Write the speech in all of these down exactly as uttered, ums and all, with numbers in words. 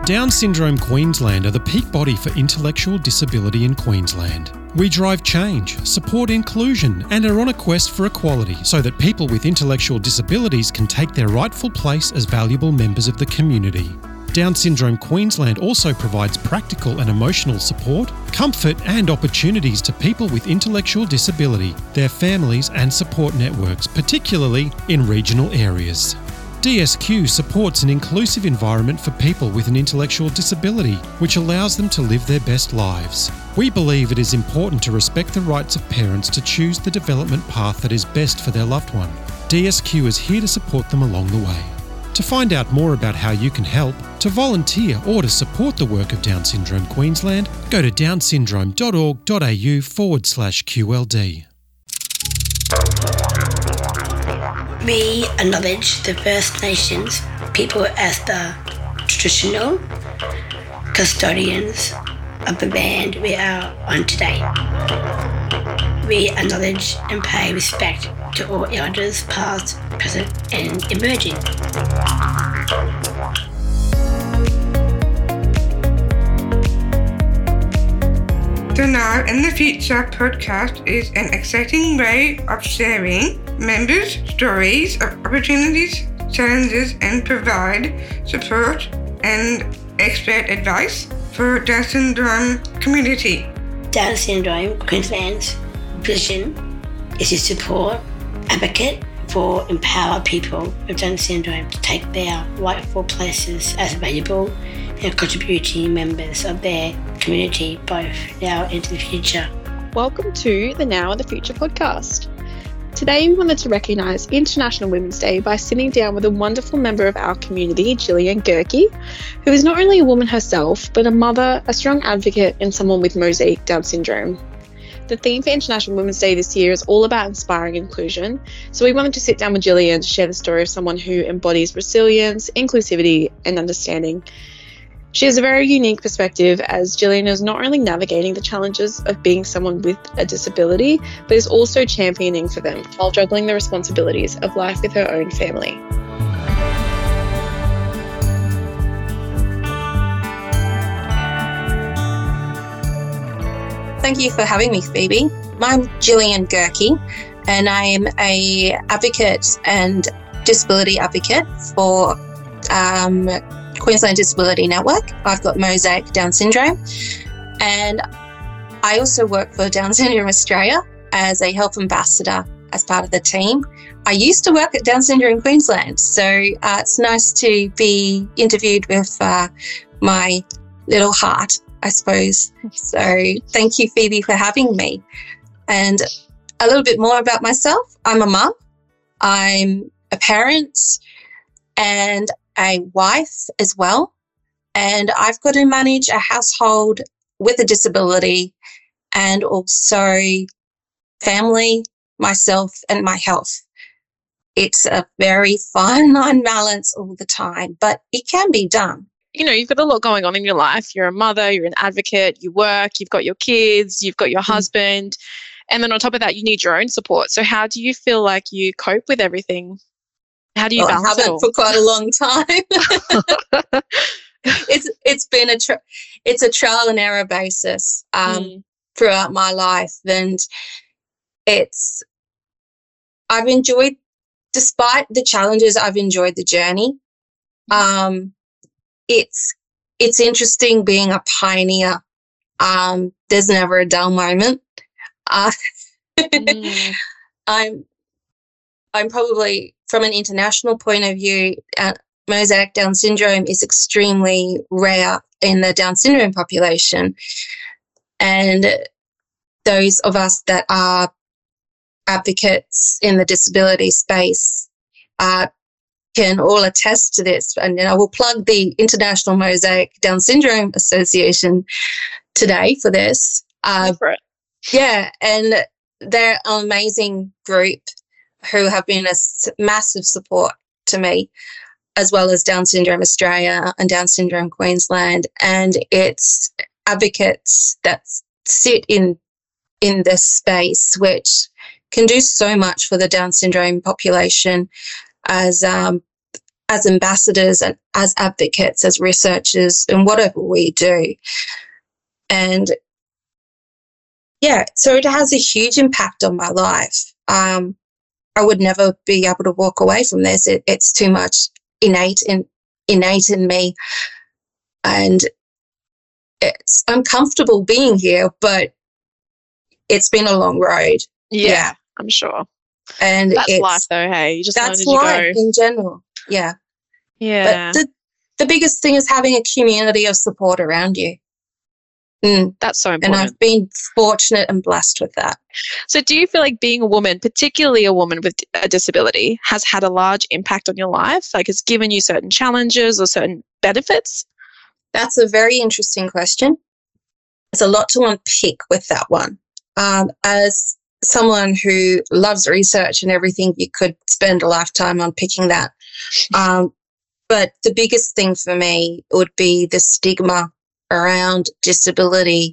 Down Syndrome Queensland are the peak body for intellectual disability in Queensland. We drive change, support inclusion, and are on a quest for equality so that people with intellectual disabilities can take their rightful place as valuable members of the community. Down Syndrome Queensland also provides practical and emotional support, comfort and opportunities to people with intellectual disability, their families and support networks, particularly in regional areas. D S Q supports an inclusive environment for people with an intellectual disability, which allows them to live their best lives. We believe it is important to respect the rights of parents to choose the development path that is best for their loved one. D S Q is here to support them along the way. To find out more about how you can help, to volunteer or to support the work of Down Syndrome Queensland, go to downsyndrome.org.au forward slash QLD. We acknowledge the First Nations people as the traditional custodians of the land we are on today. We acknowledge and pay respect to all elders past, present and emerging. The Now in the Future podcast is an exciting way of sharing members' stories of opportunities, challenges, and provide support and expert advice for Down syndrome community. Down Syndrome Queensland's vision is to support, advocate for, empower people with Down syndrome to take their rightful places as valuable and contributing members of their community, both now and into the future. Welcome to the Now and the Future podcast. Today we wanted to recognise International Women's Day by sitting down with a wonderful member of our community, Gillian Gerke, who is not only a woman herself, but a mother, a strong advocate and someone with mosaic Down syndrome. The theme for International Women's Day this year is all about inspiring inclusion, so we wanted to sit down with Gillian to share the story of someone who embodies resilience, inclusivity and understanding. She has a very unique perspective as Gillian is not only navigating the challenges of being someone with a disability, but is also championing for them while juggling the responsibilities of life with her own family. Thank you for having me, Phoebe. I'm Gillian Gerke, and I am a advocate and disability advocate for um, Queensland Disability Network. I've got mosaic Down syndrome, and I also work for Down Syndrome Australia as a health ambassador as part of the team. I used to work at Down Syndrome Queensland, so uh, it's nice to be interviewed with uh, my little heart, I suppose. So thank you, Phoebe, for having me. And a little bit more about myself. I'm a mum, I'm a parent, and a wife as well, and I've got to manage a household with a disability and also family, myself and my health. It's a very fine line balance all the time, but it can be done. You know, you've got a lot going on in your life. You're a mother, you're an advocate, you work, you've got your kids, you've got your mm-hmm. husband, and then on top of that you need your own support. So how do you feel like you cope with everything? How do you well, balance I haven't for quite a long time. it's it's been a tra- it's a trial and error basis um, mm. throughout my life, and it's I've enjoyed, despite the challenges, I've enjoyed the journey. Um, it's it's interesting being a pioneer. Um, there's never a dull moment. Uh, mm. I'm I'm probably, from an international point of view, uh, mosaic Down syndrome is extremely rare in the Down syndrome population. And those of us that are advocates in the disability space uh, can all attest to this. And I will plug the International Mosaic Down Syndrome Association today for this. Uh, for it. Yeah, and they're an amazing group who have been a massive support to me, as well as Down Syndrome Australia and Down Syndrome Queensland. And it's advocates that sit in in this space, which can do so much for the Down syndrome population, as um, as ambassadors and as advocates, as researchers, and whatever we do. And yeah, so it has a huge impact on my life. Um, I would never be able to walk away from this. It, it's too much innate in innate in me, and it's I'm comfortable being here, but it's been a long road. Yeah, yeah. I'm sure. And that's it's, life, though. Hey, you just that's learn as life you go. in general. Yeah, yeah. But the the biggest thing is having a community of support around you. Mm. That's so important. And I've been fortunate and blessed with that. So do you feel like being a woman, particularly a woman with a disability, has had a large impact on your life? Like it's given you certain challenges or certain benefits? That's a very interesting question. There's a lot to unpick with that one. Um, as someone who loves research and everything, you could spend a lifetime unpicking that. Um, but the biggest thing for me would be the stigma around disability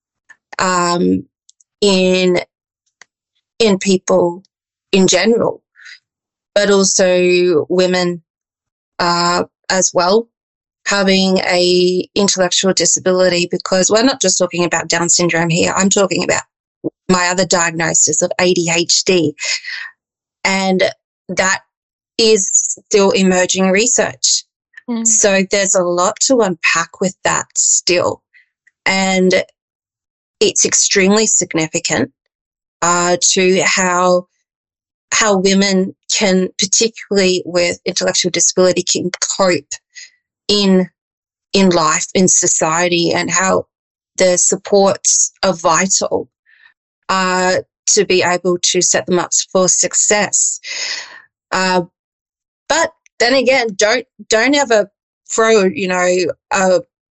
um, in in people in general, but also women uh, as well, having a intellectual disability, because we're not just talking about Down syndrome here. I'm talking about my other diagnosis of A D H D, and that is still emerging research. Mm. So there's a lot to unpack with that still, and it's extremely significant uh, to how how women can, particularly with intellectual disability, can cope in in life, in society, and how the supports are vital uh, to be able to set them up for success. Uh, but then again, don't don't ever throw, you know, a,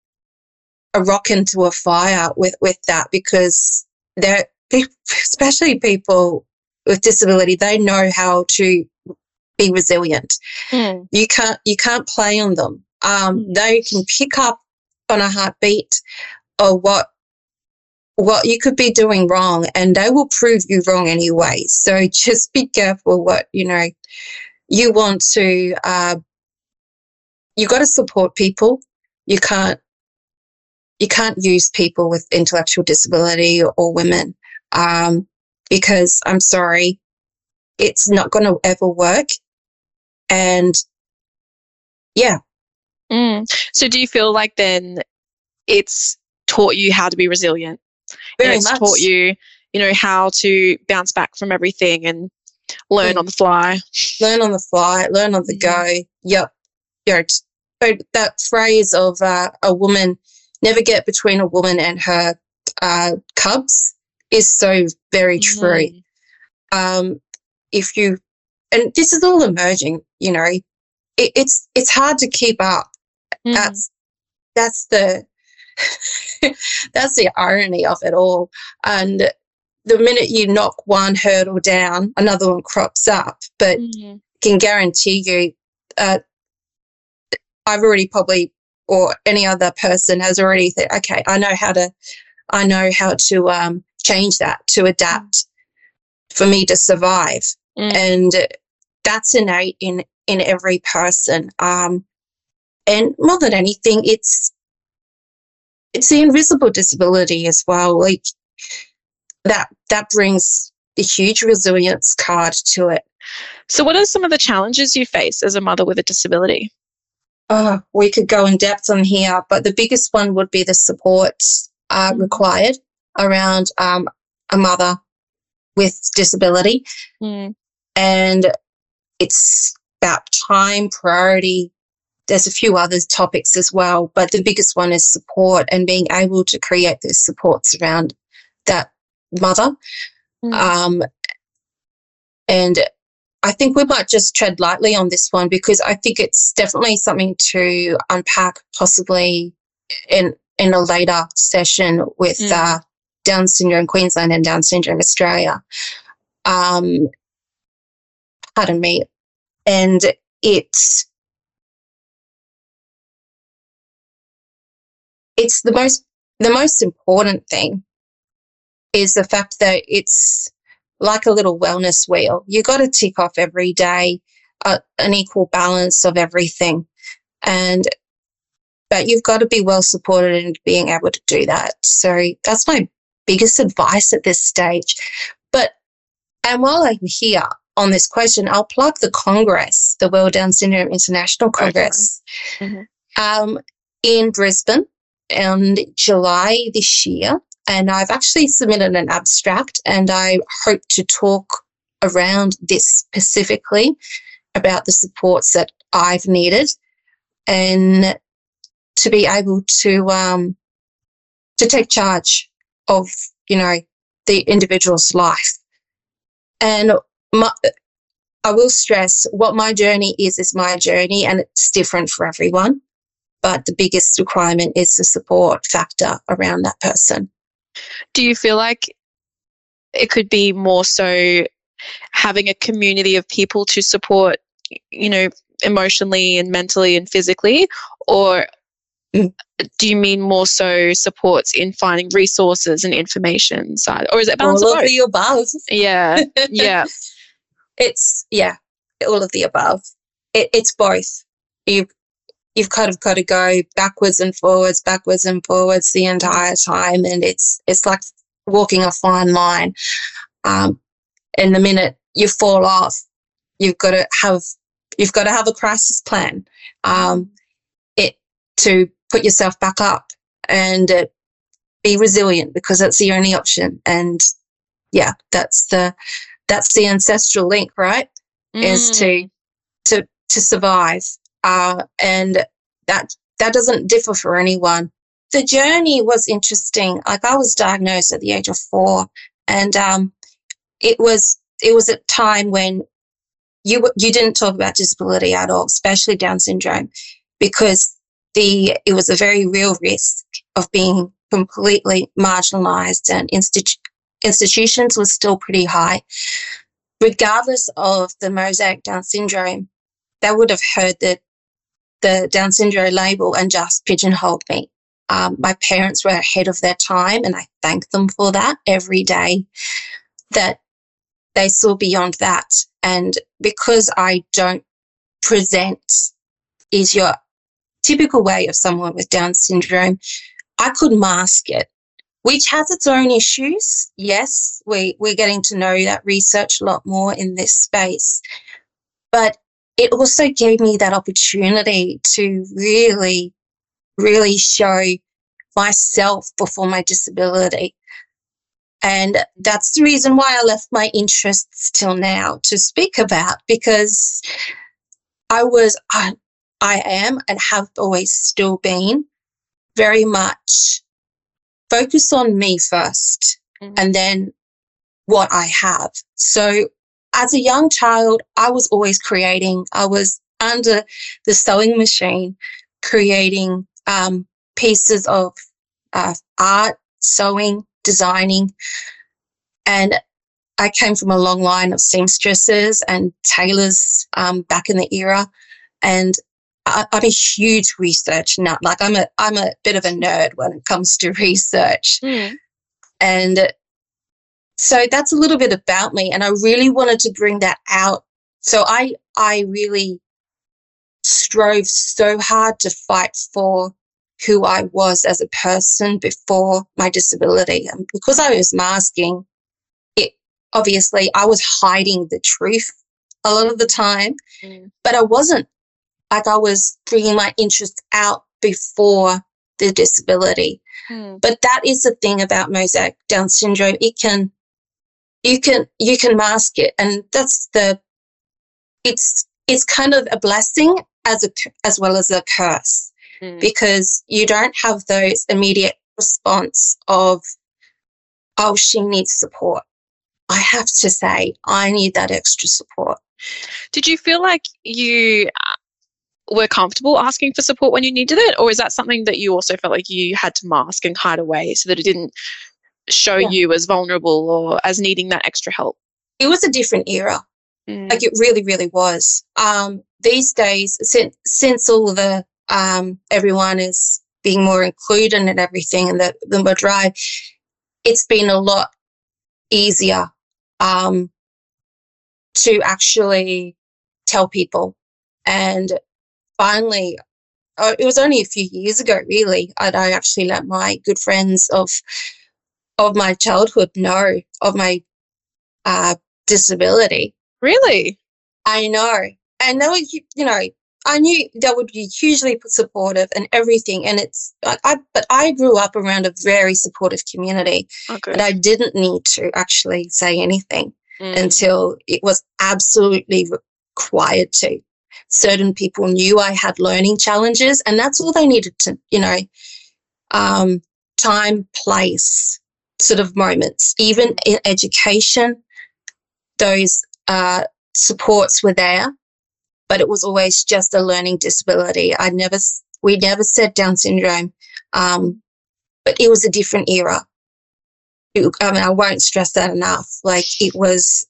a rock into a fire with, with that, because they're, especially people with disability, they know how to be resilient. Mm. You can't you can't play on them. Um, mm. They can pick up on a heartbeat or what what you could be doing wrong, and they will prove you wrong anyway. So just be careful what, you know, you want to, uh, you got to support people. You can't, you can't use people with intellectual disability or, or women, um, because I'm sorry, it's not going to ever work. And yeah. Mm. So do you feel like then it's taught you how to be resilient? Very and it's much. Taught you, you know, how to bounce back from everything and learn mm. on the fly. Learn on the fly, learn on the mm. go. Yep. You know, that phrase of uh, a woman, never get between a woman and her uh, cubs is so very true. Mm. Um, if you, and this is all emerging, you know, it, it's it's hard to keep up. Mm. That's that's the that's the irony of it all. And the minute you knock one hurdle down, another one crops up. But mm-hmm. can guarantee you, uh, I've already probably, or any other person has already said, okay, I know how to, I know how to um, change that, to adapt mm. for me to survive. Mm. And that's innate in, in every person. Um, and more than anything, it's, it's the invisible disability as well. Like, that that brings a huge resilience card to it. So what are some of the challenges you face as a mother with a disability? Oh, we could go in depth on here, but the biggest one would be the support uh, mm. required around um, a mother with disability. Mm. And it's about time, priority. There's a few other topics as well, but the biggest one is support and being able to create those supports around that mother. Mm. Um, and I think we might just tread lightly on this one, because I think it's definitely something to unpack possibly in in a later session with mm. uh, Down Syndrome Queensland and Down Syndrome Australia. Um, pardon me. And it's it's the most the most important thing is the fact that it's like a little wellness wheel. You got to tick off every day a, an equal balance of everything. And but you've got to be well supported in being able to do that. So that's my biggest advice at this stage. But and while I'm here on this question, I'll plug the Congress, the World Down Syndrome International Congress, mm-hmm. um, in Brisbane in July this year. And I've actually submitted an abstract, and I hope to talk around this specifically about the supports that I've needed and to be able to um, to take charge of, you know, the individual's life. And my, I will stress what my journey is, is my journey, and it's different for everyone. But the biggest requirement is the support factor around that person. Do you feel like it could be more so having a community of people to support, you know, emotionally and mentally and physically, or mm. do you mean more so supports in finding resources and information side, or is it balance all of of both? the above? Yeah, yeah. It's yeah, all of the above. It, it's both. You've you've kind of got to go backwards and forwards, backwards and forwards the entire time, and it's it's like walking a fine line. Um, and the minute you fall off, you've got to have you've got to have a crisis plan. Um, it to put yourself back up and uh, be resilient, because that's the only option. And yeah, that's the that's the ancestral link, right? Mm. Is to to to survive. Uh, and that that doesn't differ for anyone. The journey was interesting. Like, I was diagnosed at the age of four, and um, it was it was a time when you you didn't talk about disability at all, especially Down syndrome, because the it was a very real risk of being completely marginalised, and institu- institutions was still pretty high. Regardless of the mosaic Down syndrome, they would have heard that the Down syndrome label and just pigeonholed me. Um, my parents were ahead of their time, and I thank them for that every day, that they saw beyond that. And because I don't present is your typical way of someone with Down syndrome, I could mask it, which has its own issues. Yes, we, we're getting to know that research a lot more in this space. But it also gave me that opportunity to really, really show myself before my disability. And that's the reason why I left my interests till now to speak about, because I was, I, I am and have always still been very much focused on me first, mm-hmm. and then what I have. So as a young child, I was always creating. I was under the sewing machine creating um, pieces of uh, art, sewing, designing. And I came from a long line of seamstresses and tailors um, back in the era. And I, I'm a huge research nut. Like, I'm a, I'm a bit of a nerd when it comes to research. Mm. And so that's a little bit about me, and I really wanted to bring that out. So I I really strove so hard to fight for who I was as a person before my disability. And because I was masking it, obviously I was hiding the truth a lot of the time, mm. but I wasn't. Like, I was bringing my interest out before the disability. Mm. But that is the thing about mosaic Down syndrome. It can You can you can mask it, and that's the. It's it's kind of a blessing as a as well as a curse, mm. because you don't have those immediate response of, oh, she needs support. I have to say, I need that extra support. Did you feel like you were comfortable asking for support when you needed it, or is that something that you also felt like you had to mask and hide away so that it didn't show yeah. you as vulnerable or as needing that extra help? It was a different era. Mm. Like, it really, really was. Um, these days, since, since all the, um, everyone is being more included and everything, and the, the more drive, it's been a lot easier um, to actually tell people. And finally, uh, it was only a few years ago, really, I, I actually let my good friends of of my childhood know of my uh, disability. Really? I know. And they were, you know, I knew they would be hugely supportive and everything. And it's, I, I but I grew up around a very supportive community. Oh, good. And I didn't need to actually say anything Mm. until it was absolutely required to. Certain people knew I had learning challenges, and that's all they needed to, you know, um, time, place, sort of moments. Even in education, those uh, supports were there, but it was always just a learning disability. I never, we never said Down syndrome, um, but it was a different era. It, I mean, I won't stress that enough. Like, it was,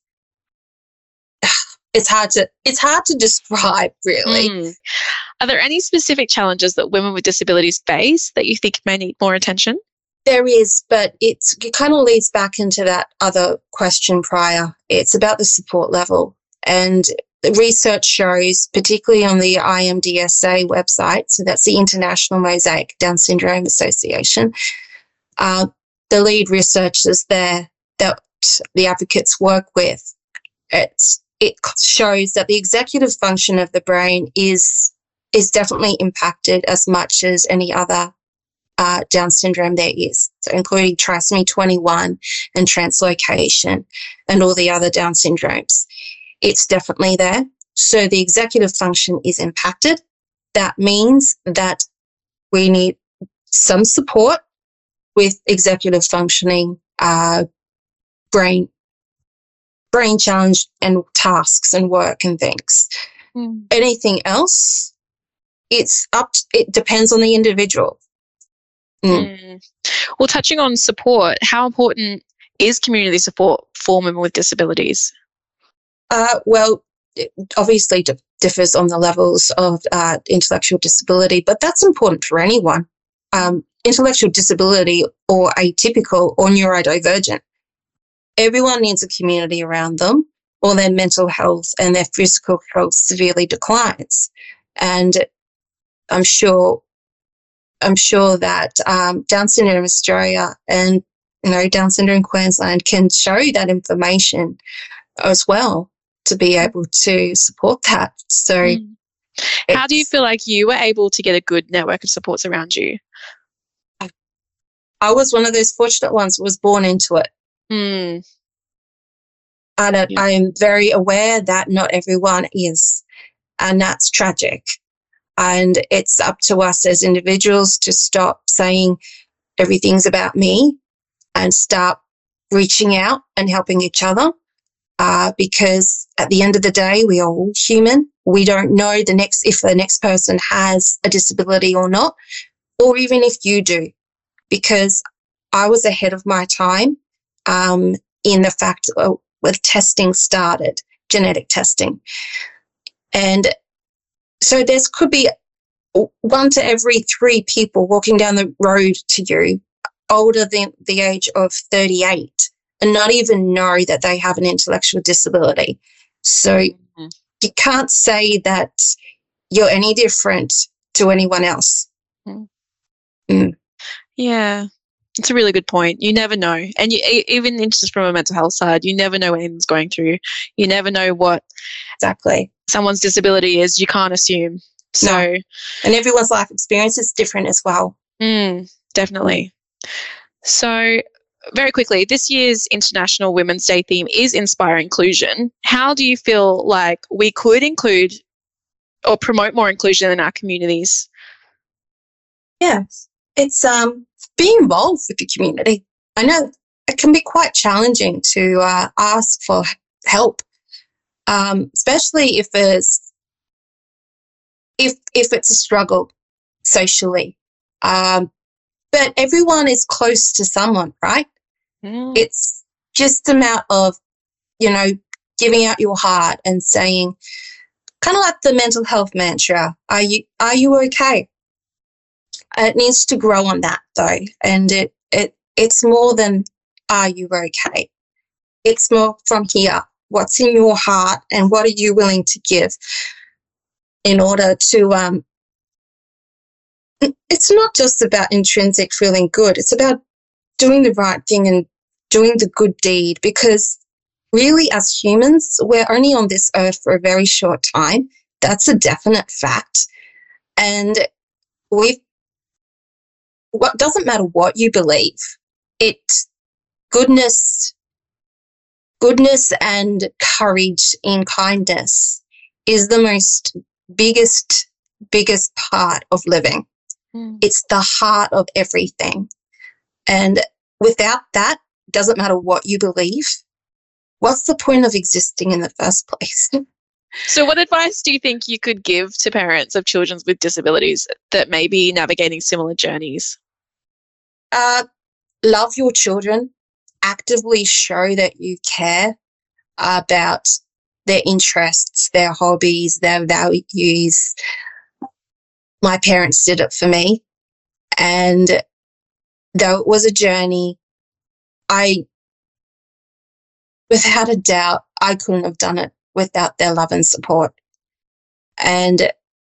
it's hard to, it's hard to describe, really. Mm. Are there any specific challenges that women with disabilities face that you think may need more attention? There is, but it's, it kind of leads back into that other question prior. It's about the support level. And the research shows, particularly on the I M D S A website, so that's the International Mosaic Down Syndrome Association, uh, the lead researchers there that the advocates work with, it's, it shows that the executive function of the brain is is definitely impacted as much as any other uh, Down syndrome there is, so including trisomy twenty-one and translocation and all the other Down syndromes. It's definitely there. So the executive function is impacted. That means that we need some support with executive functioning, uh, brain brain challenge and tasks and work and things. Mm. Anything else, it's up to, it depends on the individual. Mm. Mm. Well, touching on support, how important is community support for women with disabilities? Uh, well, it obviously d- differs on the levels of uh, intellectual disability, but that's important for anyone. Um, intellectual disability or atypical or neurodivergent. Everyone needs a community around them, or their mental health and their physical health severely declines. And I'm sure, I'm sure that um, Down Syndrome Australia and, you know, Down Syndrome Queensland can show that information as well to be able to support that. So, Mm. How do you feel like you were able to get a good network of supports around you? I was one of those fortunate ones who was born into it. Mm. And I, Yeah. I am very aware that not everyone is, and that's tragic. And it's up to us as individuals to stop saying everything's about me and start reaching out and helping each other. Uh, because at the end of the day, we are all human. We don't know the next if the next person has a disability or not, or even if you do. Because I was ahead of my time um, in the fact of when testing started, genetic testing. And so there could be one to every three people walking down the road to you older than the age of thirty-eight and not even know that they have an intellectual disability. So Mm-hmm. you can't say that you're any different to anyone else. Mm. Mm. Yeah, it's a really good point. You never know. And you, e- even just from a mental health side, you never know what anyone's going through. You never know what Exactly. someone's disability is. You can't assume. So, No. And everyone's life experience is different as well. mm, definitely. So, very quickly, this year's International Women's Day theme is Inspire Inclusion. How do you feel like we could include or promote more inclusion in our communities? Yeah. It's um being involved with the community. I know it can be quite challenging to uh, ask for help, um, especially if it's if if it's a struggle socially. Um, but everyone is close to someone, right? Mm. It's just a matter of, you know, giving out your heart and saying, kind of like the mental health mantra, are you are you okay? It needs to grow on that though, and it it it's more than are you okay? It's more from here. what's in your heart and what are you willing to give in order to, um, it's not just about intrinsic feeling good. It's about doing the right thing and doing the good deed, because really as humans, we're only on this earth for a very short time. That's a definite fact. And we've, what doesn't matter what you believe, it, goodness, goodness and courage in kindness is the most biggest, biggest part of living. Mm. It's the heart of everything. And without that, doesn't matter what you believe, what's the point of existing in the first place? So what advice do you think you could give to parents of children with disabilities that may be navigating similar journeys? Uh, love your children. Actively show that you care about their interests, their hobbies, their values. My parents did it for me. And though it was a journey, I, without a doubt, I couldn't have done it without their love and support. And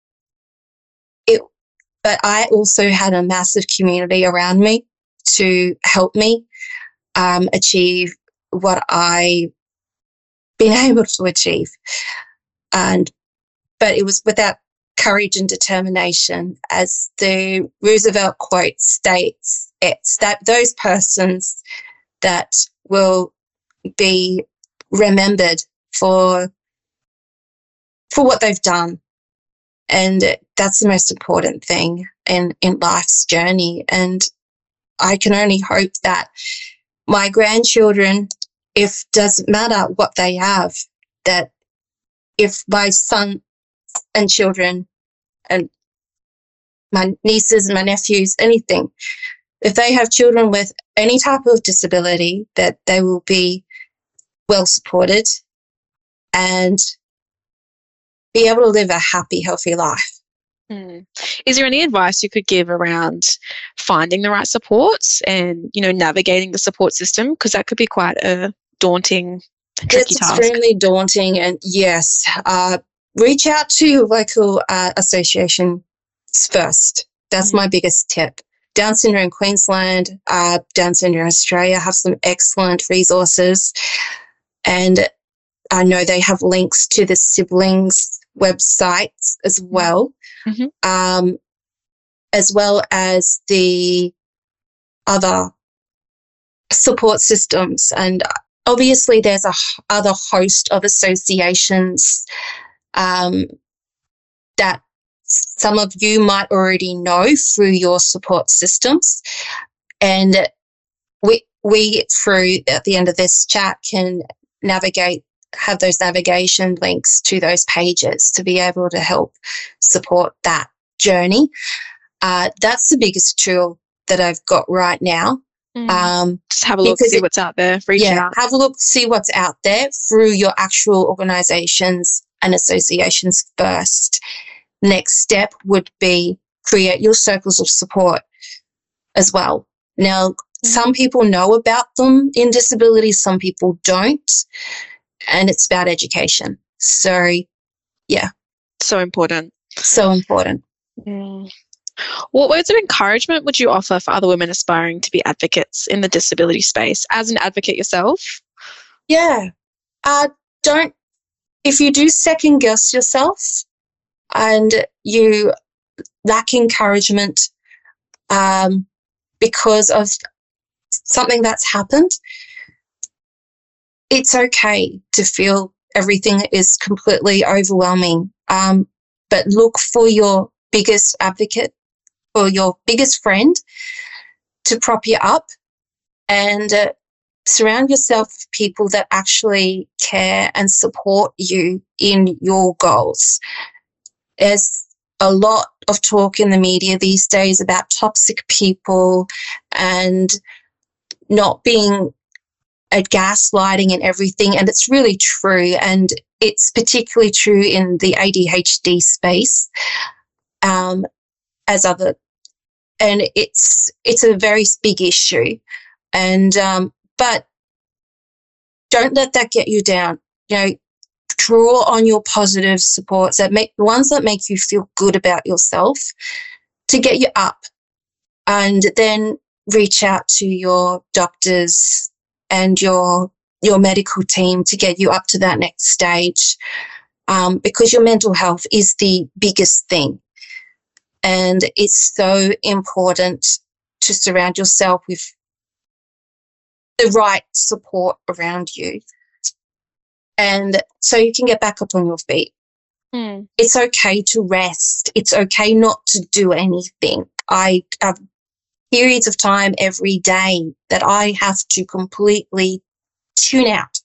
it, but I also had a massive community around me to help me um, achieve what I been able to achieve. And, but it was without courage and determination, as the Roosevelt quote states, it's that those persons that will be remembered for for what they've done. And that's the most important thing in, in life's journey. And I can only hope that my grandchildren, if doesn't matter what they have, that if my son and children and my nieces and my nephews, anything, if they have children with any type of disability, that they will be well supported and be able to live a happy, healthy life. Mm. Is there any advice you could give around finding the right supports and, you know, navigating the support system? Because that could be quite a daunting, tricky it's task. It's extremely daunting, and yes, uh, reach out to local uh, associations first. That's mm. my biggest tip. Down Syndrome Queensland, uh, Down Syndrome Australia have some excellent resources, and I know they have links to the siblings websites as well, mm-hmm. um, as well as the other support systems. And obviously there's a other host of associations um, that some of you might already know through your support systems. And we, we through at the end of this chat can navigate have those navigation links to those pages to be able to help support that journey. Uh, that's the biggest tool that I've got right now. Mm. Um, Just have a look, see it, what's out there. Reach yeah, out. have a look, see what's out there through your actual organisations and associations first. Next step would be create your circles of support as well. Now, mm. some people know about them in disability, some people don't. And it's about education. So, yeah. So important. So important. Mm. What words of encouragement would you offer for other women aspiring to be advocates in the disability space as an advocate yourself? Yeah. Uh, don't, if you do second guess yourself and you lack encouragement um, because of something that's happened, it's okay to feel everything is completely overwhelming, um, but look for your biggest advocate or your biggest friend to prop you up, and uh, surround yourself with people that actually care and support you in your goals. There's a lot of talk in the media these days about toxic people and not being a gaslighting and everything, and it's really true, and it's particularly true in the A D H D space, um, as other, and it's it's a very big issue, and um, but don't let that get you down. you know, draw on your positive supports, that make the ones that make you feel good about yourself to get you up, and then reach out to your doctors and your your medical team to get you up to that next stage, um, because your mental health is the biggest thing. And it's so important to surround yourself with the right support around you, and so you can get back up on your feet. Mm. It's okay to rest. It's okay not to do anything. I have periods of time every day that I have to completely tune out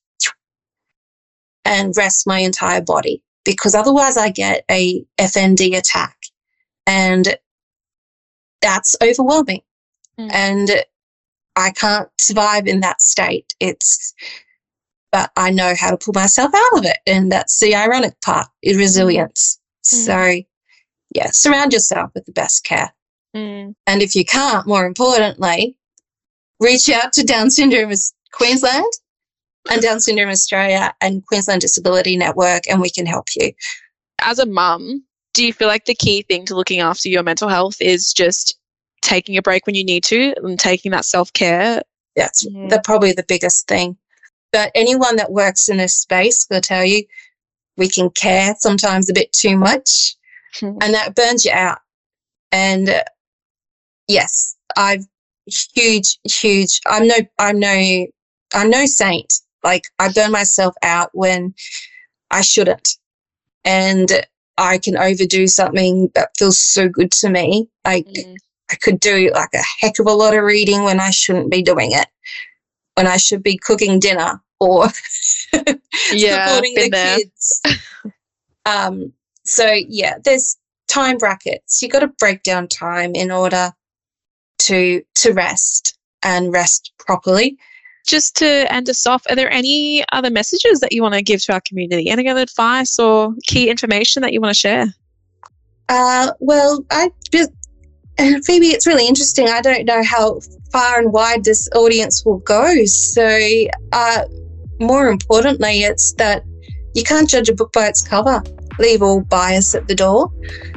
and rest my entire body, because otherwise I get a F N D attack, and that's overwhelming. Mm. And I can't survive in that state. It's, but I know how to pull myself out of it. And that's the ironic part, is resilience. Mm. So yeah, surround yourself with the best care. Mm. And if you can't, more importantly, reach out to Down Syndrome Queensland and Down Syndrome Australia and Queensland Disability Network, and we can help you. As a mum, do you feel like the key thing to looking after your mental health is just taking a break when you need to and taking that self-care? That's mm. the, probably the biggest thing. But anyone that works in this space will tell you we can care sometimes a bit too much, mm. and that burns you out. And uh, yes, I've huge, huge, I'm no, I'm no, I'm no saint. Like, I burn myself out when I shouldn't. And I can overdo something that feels so good to me. Like, mm. I could do like a heck of a lot of reading when I shouldn't be doing it, when I should be cooking dinner or yeah, supporting the there. kids. um, so, yeah, there's time brackets. You got to break down time in order to to rest and rest properly. Just to end us off, are there any other messages that you want to give to our community? Any other advice or key information that you want to share? Uh, well, I just, Phoebe, it's really interesting. I don't know how far and wide this audience will go. So uh, more importantly, it's that you can't judge a book by its cover. Leave all bias at the door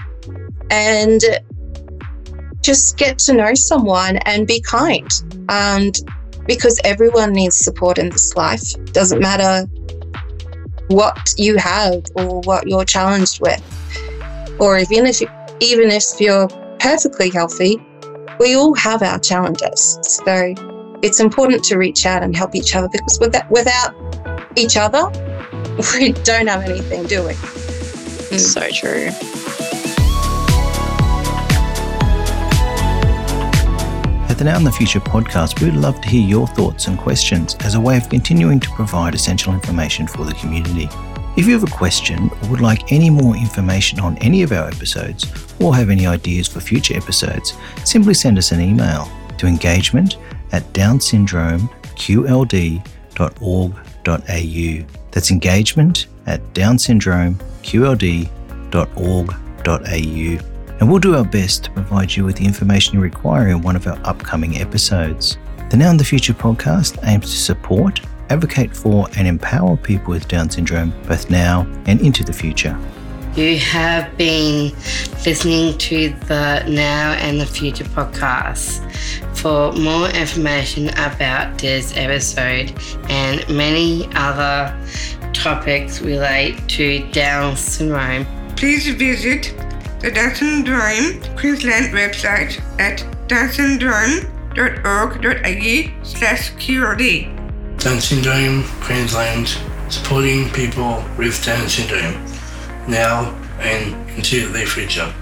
and just get to know someone and be kind. And because everyone needs support in this life. Doesn't matter what you have or what you're challenged with. Or even if, you, even if you're perfectly healthy, we all have our challenges. So it's important to reach out and help each other, because without, without each other, we don't have anything, do we? Mm. So true. At the Now in the Future podcast, we would love to hear your thoughts and questions as a way of continuing to provide essential information for the community. If you have a question or would like any more information on any of our episodes, or have any ideas for future episodes, simply send us an email to engagement at downsyndromeqld dot org dot a u. That's engagement at downsyndromeqld dot org dot a u. And we'll do our best to provide you with the information you require in one of our upcoming episodes. The Now in the Future podcast aims to support, advocate for, and empower people with Down syndrome both now and into the future. You have been listening to the Now and the Future podcast. For more information about this episode and many other topics relate to Down syndrome, please visit the Down Syndrome Queensland website at downsyndrome dot org dot a u slash Q L D. Down Syndrome Queensland, supporting people with Down syndrome now and into the future.